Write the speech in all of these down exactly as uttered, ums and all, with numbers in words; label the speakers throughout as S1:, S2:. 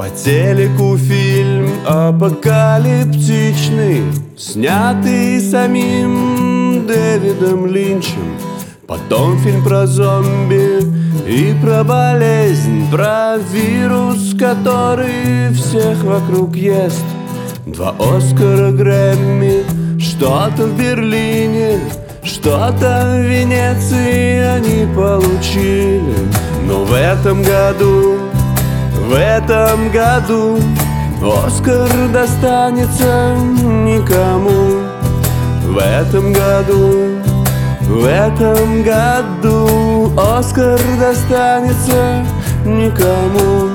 S1: По телеку фильм апокалиптичный, снятый самим Дэвидом Линчем. Потом фильм про зомби и про болезнь, про вирус, который всех вокруг ест. Два Оскара, Грэмми, что-то в Берлине, что-то в Венеции они получили. Но в этом году, в этом году Оскар достанется никому. В этом году, в этом году Оскар достанется никому.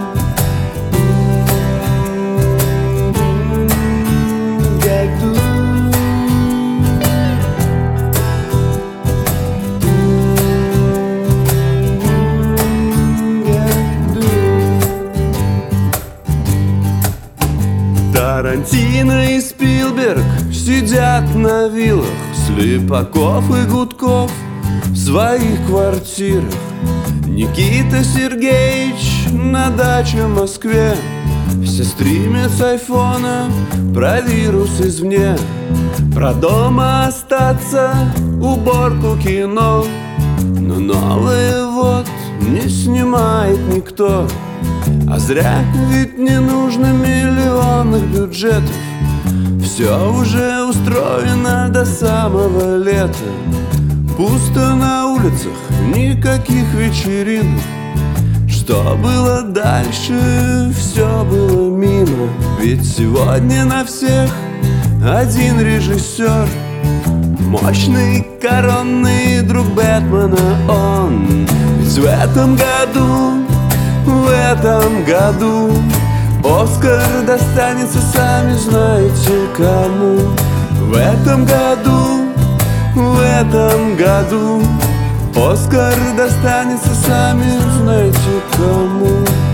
S1: Тарантино и Спилберг сидят на виллах, Слепаков и Гудков в своих квартирах. Никита Сергеевич на даче в Москве. Все стримят с айфона про вирус извне, про дома остаться, уборку, кино. Но новые вот не снимает никто. А зря, ведь не нужно миллионных бюджетов. Все уже устроено до самого лета. Пусто на улицах, никаких вечеринок. Что было дальше, все было мимо. Ведь сегодня на всех один режиссер, мощный коронный друг Бэтмена он. Ведь в этом году, в этом году Оскар достанется, сами знаете кому. В этом году, в этом году Оскар достанется, сами знаете кому.